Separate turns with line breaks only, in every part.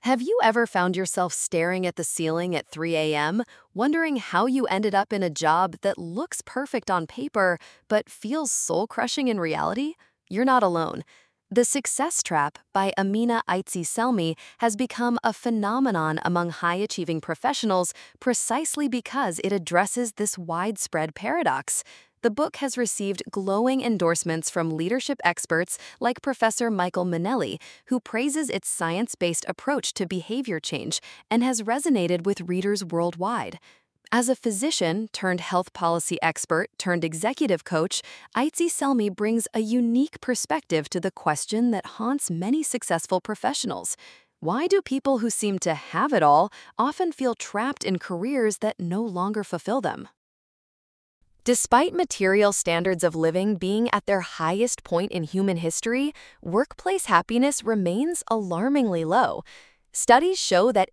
Have you ever found yourself staring at the ceiling at 3 a.m., wondering how you ended up in a job that looks perfect on paper but feels soul-crushing in reality? You're not alone. The Success Trap by Amina Aitzi Selmi has become a phenomenon among high-achieving professionals precisely because it addresses this widespread paradox. The book has received glowing endorsements from leadership experts like Professor Michael Manelli, who praises its science-based approach to behavior change and has resonated with readers worldwide. As a physician turned health policy expert turned executive coach, Aitzi Selmi brings a unique perspective to the question that haunts many successful professionals. Why do people who seem to have it all often feel trapped in careers that no longer fulfill them? Despite material standards of living being at their highest point in human history, workplace happiness remains alarmingly low. Studies show that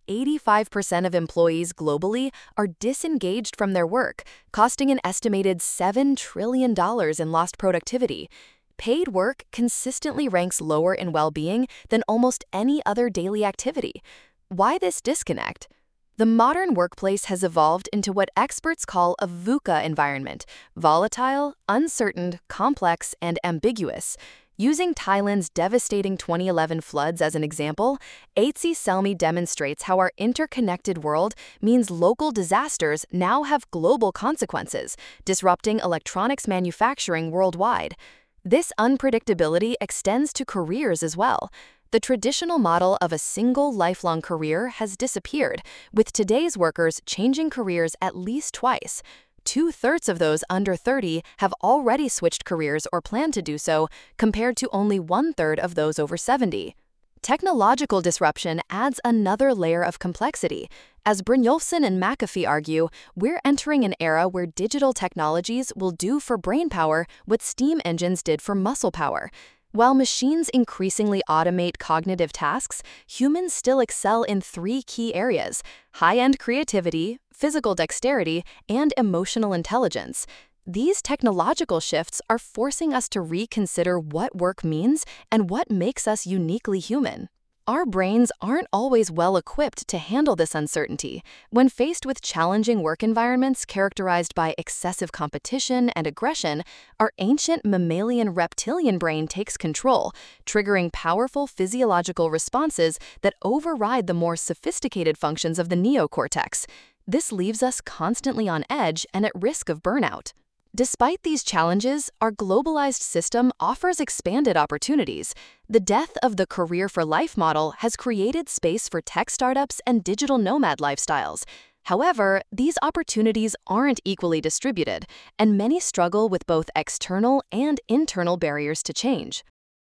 85% of employees globally are disengaged from their work, costing an estimated $7 trillion in lost productivity. Paid work consistently ranks lower in well-being than almost any other daily activity. Why this disconnect? The modern workplace has evolved into what experts call a VUCA environment: volatile, uncertain, complex, and ambiguous. Using Thailand's devastating 2011 floods as an example, Aitzi Selmi demonstrates how our interconnected world means local disasters now have global consequences, disrupting electronics manufacturing worldwide. This unpredictability extends to careers as well. The traditional model of a single lifelong career has disappeared, with today's workers changing careers at least twice. Two-thirds of those under 30 have already switched careers or plan to do so, compared to only one-third of those over 70. Technological disruption adds another layer of complexity. As Brynjolfsson and McAfee argue, we're entering an era where digital technologies will do for brainpower what steam engines did for muscle power. While machines increasingly automate cognitive tasks, humans still excel in three key areas: high-end creativity, physical dexterity, and emotional intelligence. These technological shifts are forcing us to reconsider what work means and what makes us uniquely human. Our brains aren't always well equipped to handle this uncertainty. When faced with challenging work environments characterized by excessive competition and aggression, our ancient mammalian reptilian brain takes control, triggering powerful physiological responses that override the more sophisticated functions of the neocortex. This leaves us constantly on edge and at risk of burnout. Despite these challenges, our globalized system offers expanded opportunities. The death of the career for life model has created space for tech startups and digital nomad lifestyles. However, these opportunities aren't equally distributed, and many struggle with both external and internal barriers to change.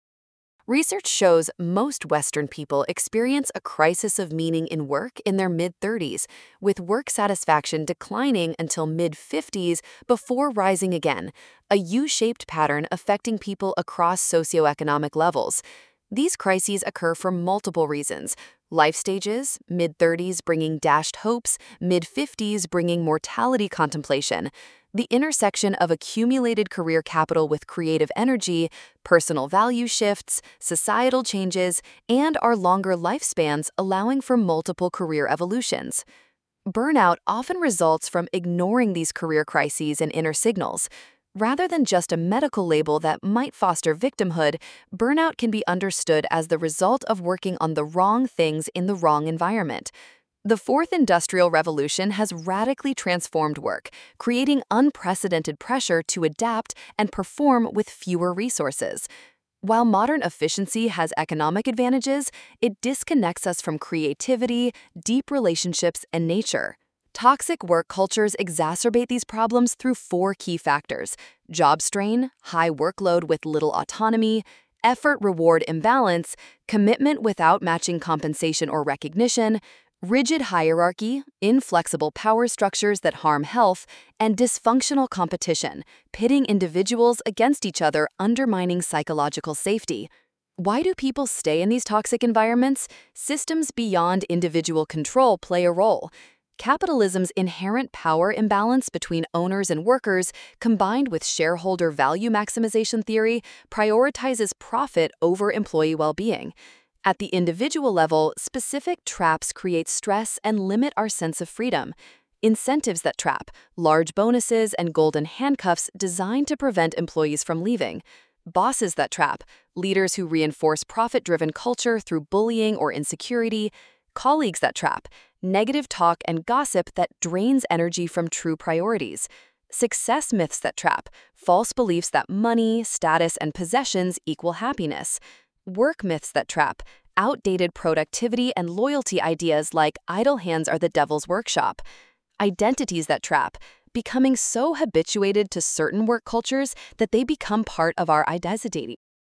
Research shows most Western people experience a crisis of meaning in work in their mid-30s, with work satisfaction declining until mid-50s before rising again, a U-shaped pattern affecting people across socioeconomic levels. These crises occur for multiple reasons: life stages, mid-30s bringing dashed hopes, mid-50s bringing mortality contemplation, the intersection of accumulated career capital with creative energy, personal value shifts, societal changes, and our longer lifespans allowing for multiple career evolutions. Burnout often results from ignoring these career crises and inner signals. Rather than just a medical label that might foster victimhood, burnout can be understood as the result of working on the wrong things in the wrong environment. The Fourth Industrial Revolution has radically transformed work, creating unprecedented pressure to adapt and perform with fewer resources. While modern efficiency has economic advantages, it disconnects us from creativity, deep relationships, and nature. Toxic work cultures exacerbate these problems through four key factors: job strain, high workload with little autonomy, effort-reward imbalance, commitment without matching compensation or recognition, rigid hierarchy, inflexible power structures that harm health, and dysfunctional competition, pitting individuals against each other, undermining psychological safety. Why do people stay in these toxic environments? Systems beyond individual control play a role. Capitalism's inherent power imbalance between owners and workers, combined with shareholder value maximization theory, prioritizes profit over employee well-being. At the individual level, specific traps create stress and limit our sense of freedom. Incentives that trap, large bonuses and golden handcuffs designed to prevent employees from leaving. Bosses that trap, leaders who reinforce profit-driven culture through bullying or insecurity. Colleagues that trap, negative talk and gossip that drains energy from true priorities. Success myths that trap, false beliefs that money, status, and possessions equal happiness. Work myths that trap, outdated productivity and loyalty ideas like idle hands are the devil's workshop. Identities that trap, becoming so habituated to certain work cultures that they become part of our identity.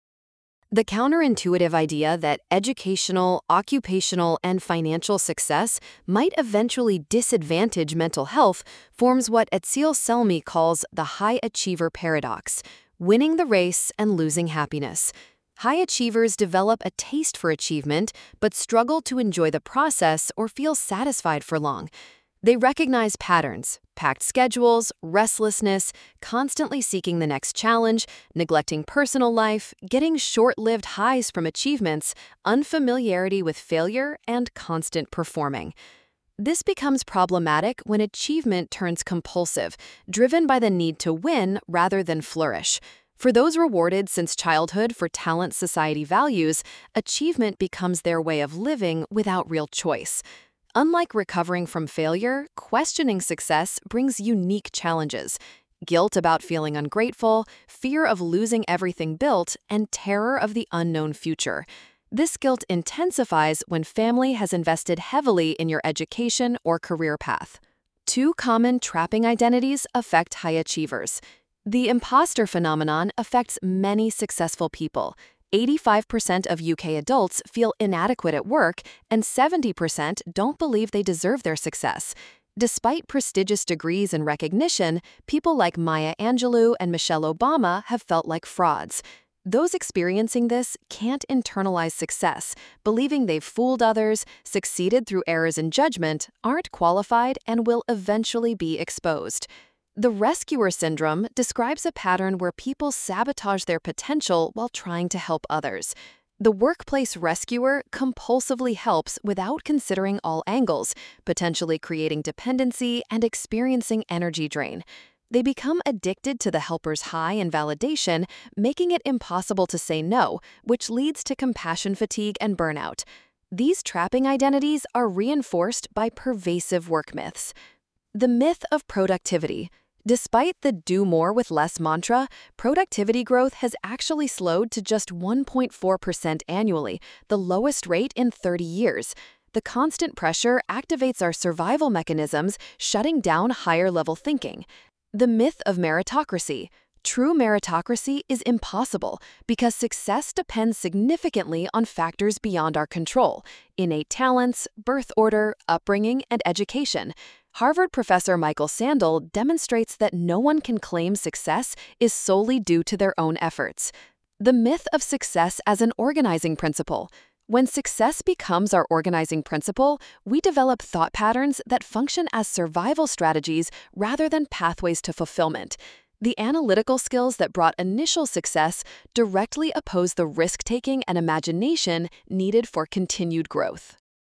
The counterintuitive idea that educational, occupational, and financial success might eventually disadvantage mental health forms what Etziel Selmy calls the high achiever paradox, winning the race and losing happiness. High achievers develop a taste for achievement but struggle to enjoy the process or feel satisfied for long. They recognize patterns, packed schedules, restlessness, constantly seeking the next challenge, neglecting personal life, getting short-lived highs from achievements, unfamiliarity with failure, and constant performing. This becomes problematic when achievement turns compulsive, driven by the need to win rather than flourish. For those rewarded since childhood for talent society values, achievement becomes their way of living without real choice. Unlike recovering from failure, questioning success brings unique challenges: guilt about feeling ungrateful, fear of losing everything built, and terror of the unknown future. This guilt intensifies when family has invested heavily in your education or career path. Two common trapping identities affect high achievers. The imposter phenomenon affects many successful people. 85% of UK adults feel inadequate at work, and 70% don't believe they deserve their success. Despite prestigious degrees and recognition, people like Maya Angelou and Michelle Obama have felt like frauds. Those experiencing this can't internalize success, believing they've fooled others, succeeded through errors in judgment, aren't qualified, and will eventually be exposed. The rescuer syndrome describes a pattern where people sabotage their potential while trying to help others. The workplace rescuer compulsively helps without considering all angles, potentially creating dependency and experiencing energy drain. They become addicted to the helper's high and validation, making it impossible to say no, which leads to compassion fatigue and burnout. These trapping identities are reinforced by pervasive work myths. The myth of productivity. Despite the do more with less mantra, productivity growth has actually slowed to just 1.4% annually, the lowest rate in 30 years. The constant pressure activates our survival mechanisms, shutting down higher-level thinking. The myth of meritocracy. True meritocracy is impossible because success depends significantly on factors beyond our control: innate talents, birth order, upbringing, and education. Harvard professor Michael Sandel demonstrates that no one can claim success is solely due to their own efforts. The myth of success as an organizing principle. When success becomes our organizing principle, we develop thought patterns that function as survival strategies rather than pathways to fulfillment. The analytical skills that brought initial success directly oppose the risk-taking and imagination needed for continued growth.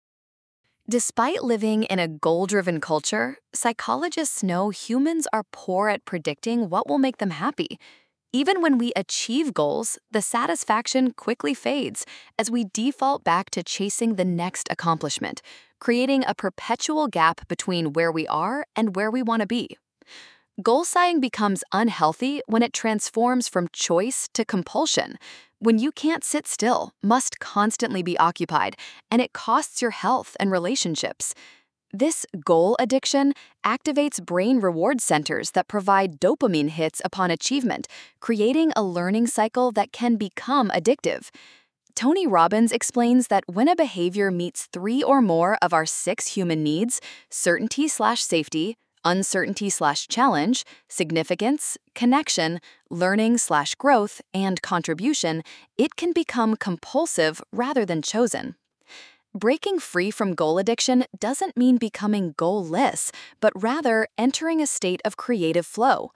Despite living in a goal-driven culture, psychologists know humans are poor at predicting what will make them happy. Even when we achieve goals, the satisfaction quickly fades as we default back to chasing the next accomplishment, creating a perpetual gap between where we are and where we want to be. Goal setting becomes unhealthy when it transforms from choice to compulsion, when you can't sit still, must constantly be occupied, and it costs your health and relationships. This goal addiction activates brain reward centers that provide dopamine hits upon achievement, creating a learning cycle that can become addictive. Tony Robbins explains that when a behavior meets 3 or more of our 6 human needs: certainty/safety, uncertainty/challenge, significance, connection, learning/growth, and contribution, it can become compulsive rather than chosen. Breaking free from goal addiction doesn't mean becoming goalless, but rather entering a state of creative flow.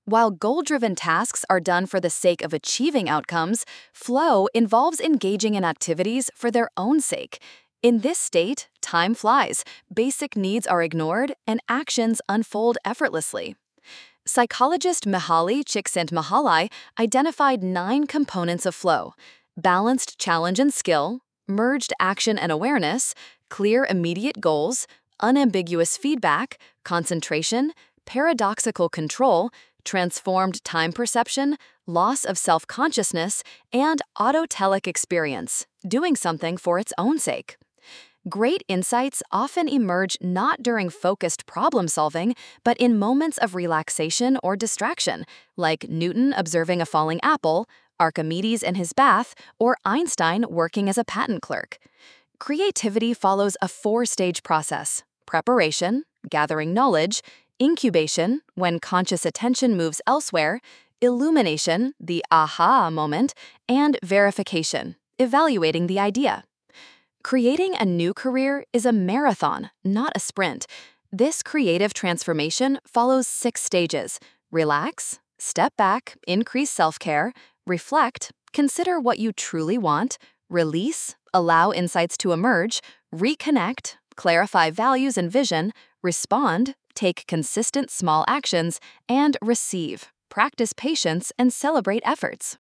While goal-driven tasks are done for the sake of achieving outcomes, flow involves engaging in activities for their own sake. In this state, time flies, basic needs are ignored, and actions unfold effortlessly. Psychologist Mihaly Csikszentmihalyi identified 9 components of flow: balanced challenge and skill, merged action and awareness, clear immediate goals, unambiguous feedback, concentration, paradoxical control, transformed time perception, loss of self-consciousness, and autotelic experience, doing something for its own sake. Great insights often emerge not during focused problem solving, but in moments of relaxation or distraction, like Newton observing a falling apple, Archimedes in his bath, or Einstein working as a patent clerk. Creativity follows a 4-stage process: preparation, gathering knowledge; incubation, when conscious attention moves elsewhere; illumination, the aha moment; and verification, evaluating the idea. Creating a new career is a marathon, not a sprint. This creative transformation follows 6 stages: relax, step back, increase self-care; reflect, consider what you truly want; release, allow insights to emerge; reconnect, clarify values and vision; respond, take consistent small actions; and receive, practice patience and celebrate efforts.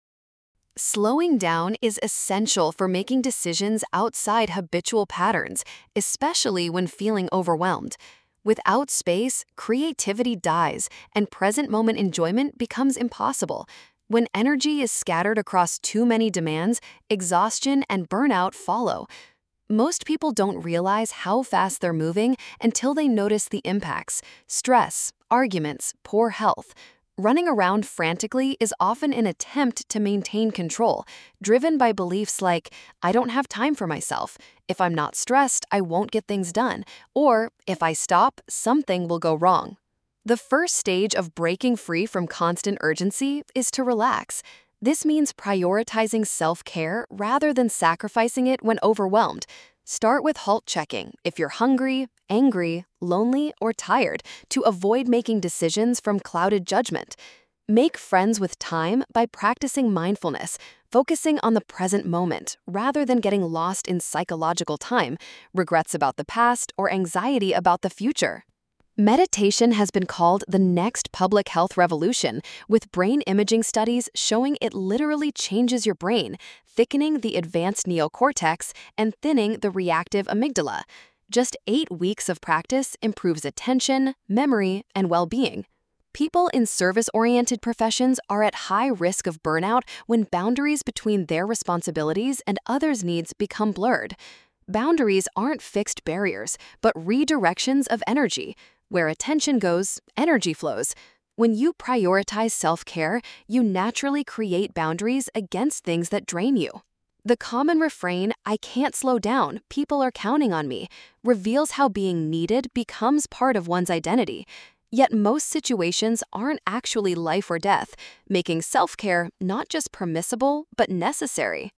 Slowing down is essential for making decisions outside habitual patterns, especially when feeling overwhelmed. Without space, creativity dies, and present moment enjoyment becomes impossible. When energy is scattered across too many demands, exhaustion and burnout follow. Most people don't realize how fast they're moving until they notice the impacts: stress, arguments, poor health. Running around frantically is often an attempt to maintain control, driven by beliefs like, "I don't have time for myself," "If I'm not stressed, I won't get things done," or "If I stop, something will go wrong." The first stage of breaking free from constant urgency is to relax. This means prioritizing self-care rather than sacrificing it when overwhelmed. Start with halt checking if you're hungry, angry, lonely, or tired, to avoid making decisions from clouded judgment. Make friends with time by practicing mindfulness, focusing on the present moment rather than getting lost in psychological time, regrets about the past, or anxiety about the future. Meditation has been called the next public health revolution, with brain imaging studies showing it literally changes your brain, thickening the advanced neocortex and thinning the reactive amygdala. Just 8 weeks of practice improves attention, memory, and well-being. People in service-oriented professions are at high risk of burnout when boundaries between their responsibilities and others' needs become blurred. Boundaries aren't fixed barriers, but redirections of energy. Where attention goes, energy flows. When you prioritize self-care, you naturally create boundaries against things that drain you. The common refrain, "I can't slow down, people are counting on me," reveals how being needed becomes part of one's identity. Yet most situations aren't actually life or death, making self-care not just permissible, but necessary.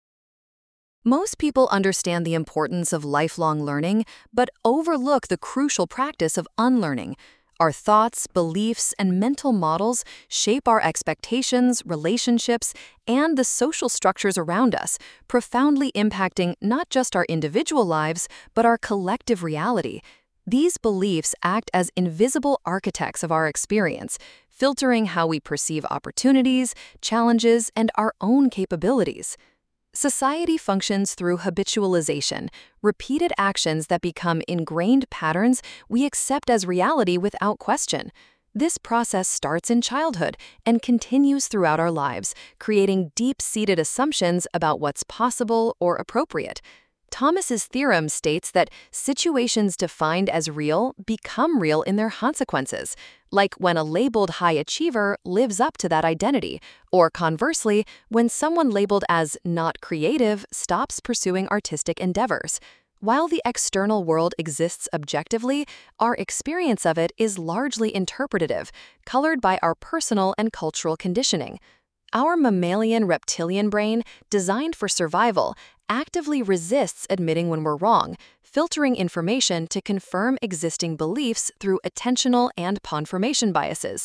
Most people understand the importance of lifelong learning, but overlook the crucial practice of unlearning. Our thoughts, beliefs, and mental models shape our expectations, relationships, and the social structures around us, profoundly impacting not just our individual lives, but our collective reality. These beliefs act as invisible architects of our experience, filtering how we perceive opportunities, challenges, and our own capabilities. Society functions through habitualization, repeated actions that become ingrained patterns we accept as reality without question. This process starts in childhood and continues throughout our lives, creating deep-seated assumptions about what's possible or appropriate. Thomas's theorem states that situations defined as real become real in their consequences, like when a labeled high achiever lives up to that identity, or conversely, when someone labeled as not creative stops pursuing artistic endeavors. While the external world exists objectively, our experience of it is largely interpretative, colored by our personal and cultural conditioning. Our mammalian reptilian brain, designed for survival, actively resists admitting when we're wrong, filtering information to confirm existing beliefs through attentional and confirmation biases.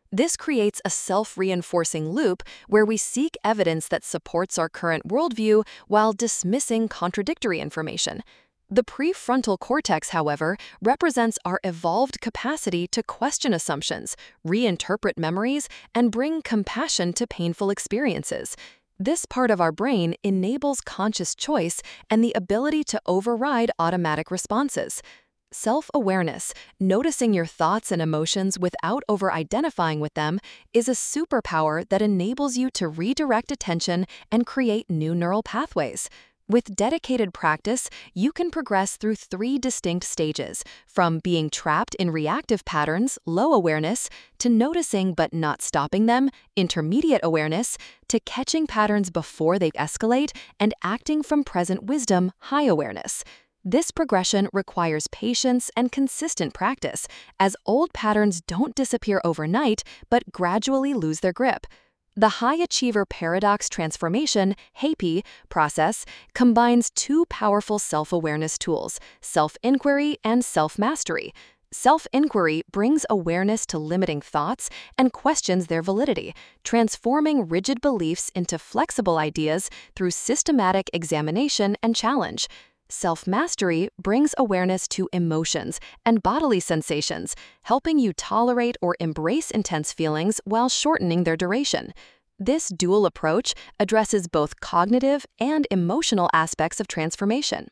This creates a self-reinforcing loop where we seek evidence that supports our current worldview while dismissing contradictory information. The prefrontal cortex, however, represents our evolved capacity to question assumptions, reinterpret memories, and bring compassion to painful experiences. This part of our brain enables conscious choice and the ability to override automatic responses. Self-awareness, noticing your thoughts and emotions without over-identifying with them, is a superpower that enables you to redirect attention and create new neural pathways. With dedicated practice, you can progress through 3 distinct stages, from being trapped in reactive patterns, low awareness, to noticing but not stopping them, intermediate awareness, to catching patterns before they escalate and acting from present wisdom, high awareness. This progression requires patience and consistent practice, as old patterns don't disappear overnight but gradually lose their grip. The High Achiever Paradox Transformation (HAPI) process combines 2 powerful self-awareness tools, self-inquiry and self-mastery. Self-inquiry brings awareness to limiting thoughts and questions their validity, transforming rigid beliefs into flexible ideas through systematic examination and challenge. Self-mastery brings awareness to emotions and bodily sensations, helping you tolerate or embrace intense feelings while shortening their duration. This dual approach addresses both cognitive and emotional aspects of transformation.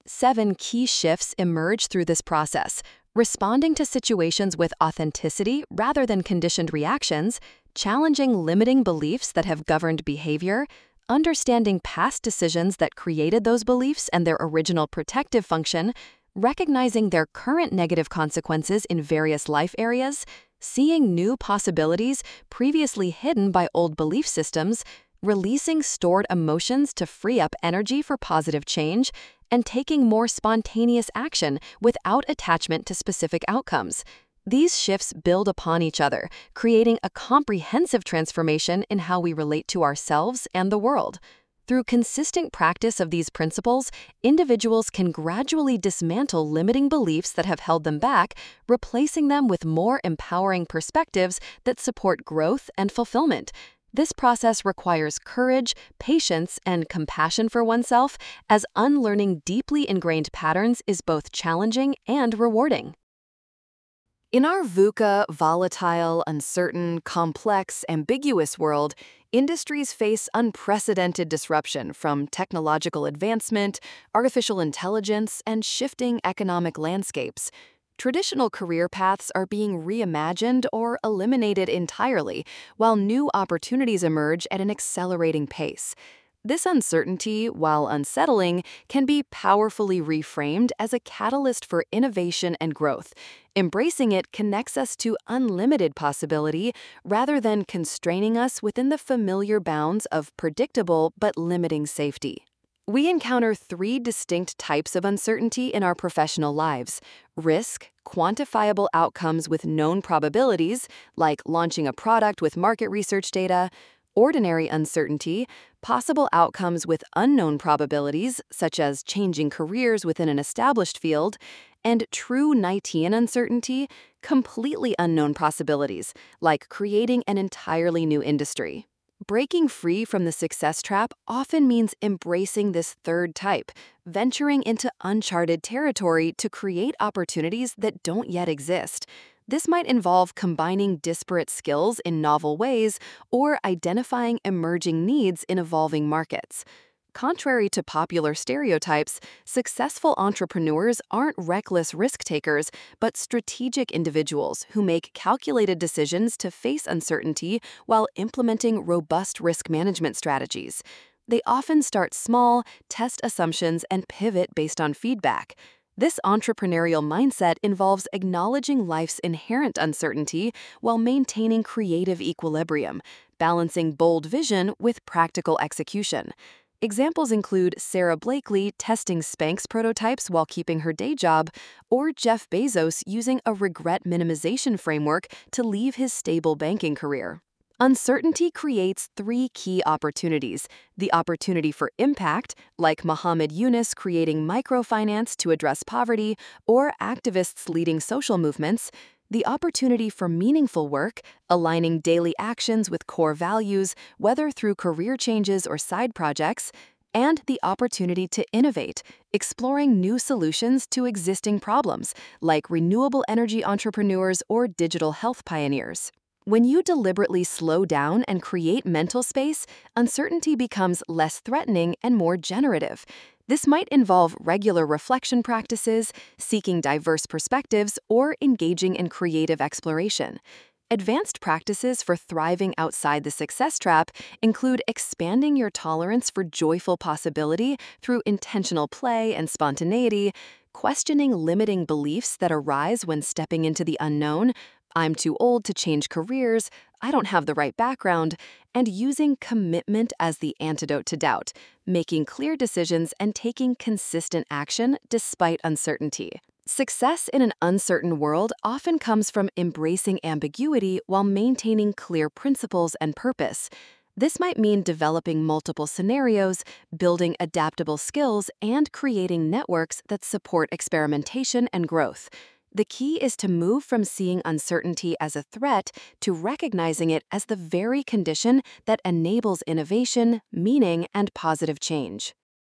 7 key shifts emerge through this process: responding to situations with authenticity rather than conditioned reactions, challenging limiting beliefs that have governed behavior, understanding past decisions that created those beliefs and their original protective function, recognizing their current negative consequences in various life areas, seeing new possibilities previously hidden by old belief systems, releasing stored emotions to free up energy for positive change, and taking more spontaneous action without attachment to specific outcomes. These shifts build upon each other, creating a comprehensive transformation in how we relate to ourselves and the world. Through consistent practice of these principles, individuals can gradually dismantle limiting beliefs that have held them back, replacing them with more empowering perspectives that support growth and fulfillment. This process requires courage, patience, and compassion for oneself, as unlearning deeply ingrained patterns is both challenging and rewarding. In our VUCA, volatile, uncertain, complex, ambiguous world, industries face unprecedented disruption from technological advancement, artificial intelligence, and shifting economic landscapes. Traditional career paths are being reimagined or eliminated entirely, while new opportunities emerge at an accelerating pace. This uncertainty, while unsettling, can be powerfully reframed as a catalyst for innovation and growth. Embracing it connects us to unlimited possibility rather than constraining us within the familiar bounds of predictable but limiting safety. We encounter 3 distinct types of uncertainty in our professional lives: risk, quantifiable outcomes with known probabilities, like launching a product with market research data; ordinary uncertainty, possible outcomes with unknown probabilities, such as changing careers within an established field; and true Knightian uncertainty, completely unknown possibilities, like creating an entirely new industry. Breaking free from the success trap often means embracing this third type, venturing into uncharted territory to create opportunities that don't yet exist. This might involve combining disparate skills in novel ways or identifying emerging needs in evolving markets. Contrary to popular stereotypes, successful entrepreneurs aren't reckless risk takers, but strategic individuals who make calculated decisions to face uncertainty while implementing robust risk management strategies. They often start small, test assumptions, and pivot based on feedback. This entrepreneurial mindset involves acknowledging life's inherent uncertainty while maintaining creative equilibrium, balancing bold vision with practical execution. Examples include Sarah Blakely testing Spanx prototypes while keeping her day job, or Jeff Bezos using a regret minimization framework to leave his stable banking career. Uncertainty creates 3 key opportunities: the opportunity for impact, like Muhammad Yunus creating microfinance to address poverty, or activists leading social movements; The opportunity for meaningful work, aligning daily actions with core values, whether through career changes or side projects, and the opportunity to innovate, exploring new solutions to existing problems, like renewable energy entrepreneurs or digital health pioneers. When you deliberately slow down and create mental space, uncertainty becomes less threatening and more generative. This might involve regular reflection practices, seeking diverse perspectives, or engaging in creative exploration. Advanced practices for thriving outside the success trap include expanding your tolerance for joyful possibility through intentional play and spontaneity, questioning limiting beliefs that arise when stepping into the unknown. I'm too old to change careers, I don't have the right background, and using commitment as the antidote to doubt, making clear decisions and taking consistent action despite uncertainty. Success in an uncertain world often comes from embracing ambiguity while maintaining clear principles and purpose. This might mean developing multiple scenarios, building adaptable skills, and creating networks that support experimentation and growth. The key is to move from seeing uncertainty as a threat to recognizing it as the very condition that enables innovation, meaning, and positive change.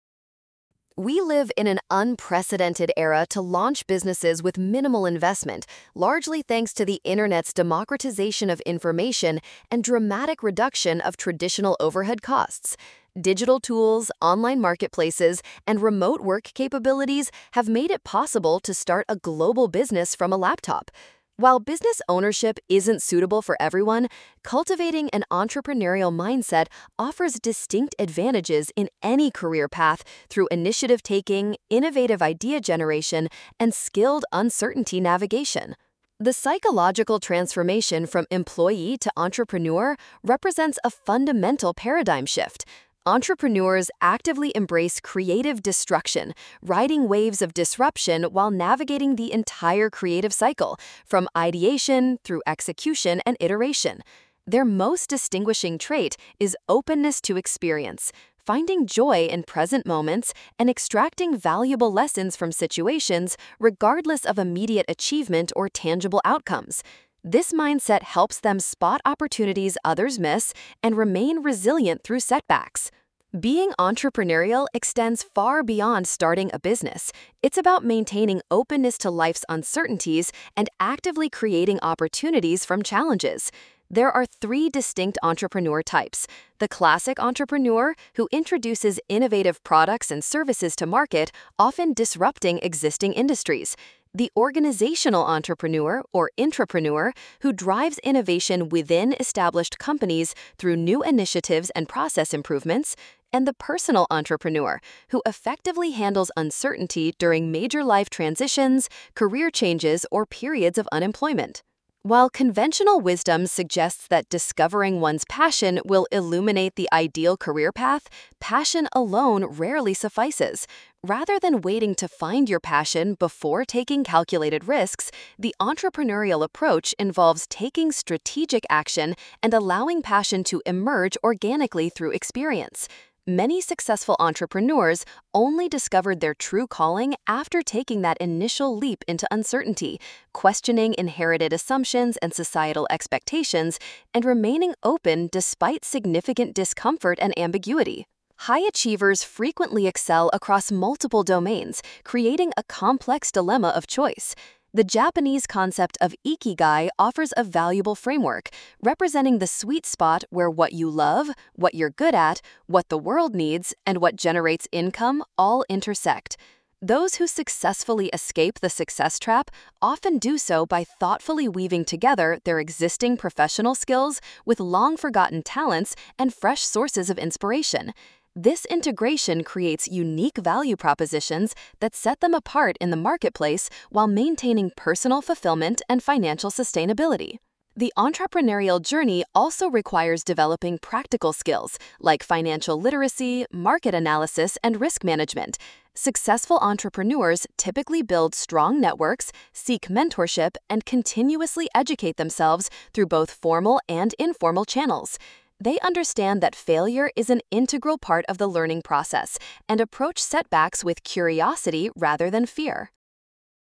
We live in an unprecedented era to launch businesses with minimal investment, largely thanks to the internet's democratization of information and dramatic reduction of traditional overhead costs. Digital tools, online marketplaces, and remote work capabilities have made it possible to start a global business from a laptop. While business ownership isn't suitable for everyone, cultivating an entrepreneurial mindset offers distinct advantages in any career path through initiative taking, innovative idea generation, and skilled uncertainty navigation. The psychological transformation from employee to entrepreneur represents a fundamental paradigm shift. Entrepreneurs actively embrace creative destruction, riding waves of disruption while navigating the entire creative cycle, from ideation through execution and iteration. Their most distinguishing trait is openness to experience, finding joy in present moments and extracting valuable lessons from situations regardless of immediate achievement or tangible outcomes. This mindset helps them spot opportunities others miss and remain resilient through setbacks. Being entrepreneurial extends far beyond starting a business. It's about maintaining openness to life's uncertainties and actively creating opportunities from challenges. There are three distinct entrepreneur types: the classic entrepreneur, who introduces innovative products and services to market, often disrupting existing industries; the organizational entrepreneur, or intrapreneur, who drives innovation within established companies through new initiatives and process improvements; and the personal entrepreneur, who effectively handles uncertainty during major life transitions, career changes, or periods of unemployment. While conventional wisdom suggests that discovering one's passion will illuminate the ideal career path, passion alone rarely suffices. Rather than waiting to find your passion before taking calculated risks, the entrepreneurial approach involves taking strategic action and allowing passion to emerge organically through experience. Many successful entrepreneurs only discovered their true calling after taking that initial leap into uncertainty, questioning inherited assumptions and societal expectations, and remaining open despite significant discomfort and ambiguity. High achievers frequently excel across multiple domains, creating a complex dilemma of choice. The Japanese concept of ikigai offers a valuable framework, representing the sweet spot where what you love, what you're good at, what the world needs, and what generates income all intersect. Those who successfully escape the success trap often do so by thoughtfully weaving together their existing professional skills with long-forgotten talents and fresh sources of inspiration. This integration creates unique value propositions that set them apart in the marketplace while maintaining personal fulfillment and financial sustainability. The entrepreneurial journey also requires developing practical skills like financial literacy, market analysis, and risk management. Successful entrepreneurs typically build strong networks, seek mentorship, and continuously educate themselves through both formal and informal channels. They understand that failure is an integral part of the learning process and approach setbacks with curiosity rather than fear.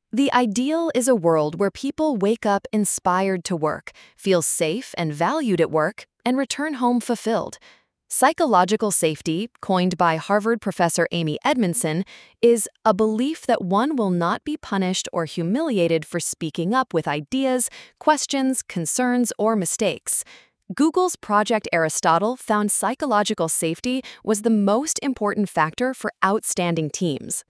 The ideal is a world where people wake up inspired to work, feel safe and valued at work, and return home fulfilled. Psychological safety, coined by Harvard professor Amy Edmondson, is a belief that one will not be punished or humiliated for speaking up with ideas, questions, concerns, or mistakes. Google's Project Aristotle found psychological safety was the most important factor for outstanding teams.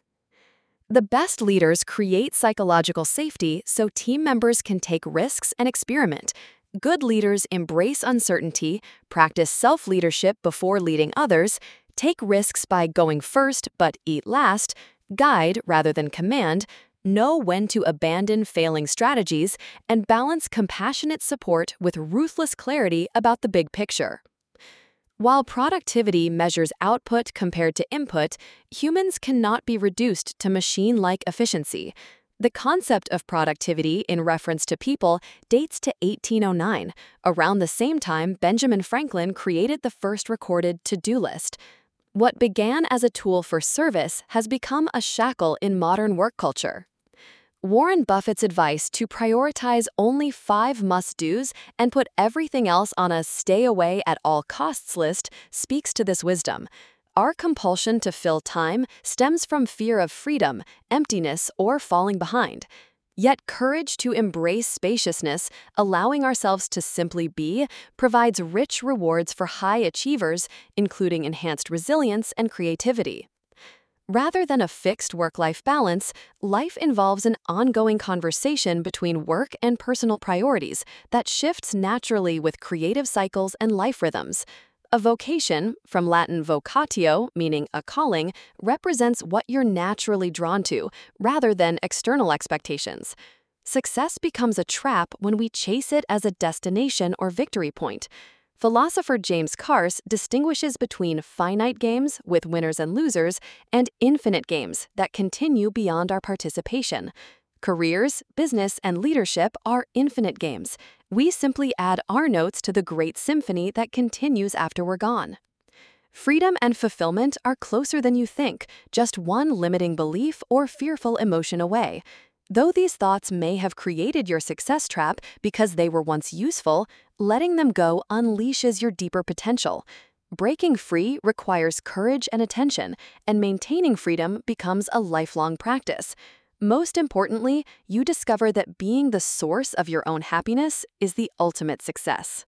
The best leaders create psychological safety so team members can take risks and experiment. Good leaders embrace uncertainty, practice self-leadership before leading others, take risks by going first but eat last, guide rather than command, know when to abandon failing strategies, and balance compassionate support with ruthless clarity about the big picture. While productivity measures output compared to input, humans cannot be reduced to machine-like efficiency. The concept of productivity in reference to people dates to 1809, around the same time Benjamin Franklin created the first recorded to-do list. What began as a tool for service has become a shackle in modern work culture. Warren Buffett's advice to prioritize only 5 must-dos and put everything else on a stay-away-at-all-costs list speaks to this wisdom. Our compulsion to fill time stems from fear of freedom, emptiness, or falling behind. Yet courage to embrace spaciousness, allowing ourselves to simply be, provides rich rewards for high achievers, including enhanced resilience and creativity. Rather than a fixed work-life balance, life involves an ongoing conversation between work and personal priorities that shifts naturally with creative cycles and life rhythms. A vocation, from Latin vocatio, meaning a calling, represents what you're naturally drawn to, rather than external expectations. Success becomes a trap when we chase it as a destination or victory point. Philosopher James Carse distinguishes between finite games with winners and losers and infinite games that continue beyond our participation. Careers, business, and leadership are infinite games. We simply add our notes to the great symphony that continues after we're gone. Freedom and fulfillment are closer than you think, just one limiting belief or fearful emotion away. Though these thoughts may have created your success trap because they were once useful, letting them go unleashes your deeper potential. Breaking free requires courage and attention, and maintaining freedom becomes a lifelong practice. Most importantly, you discover that being the source of your own happiness is the ultimate success.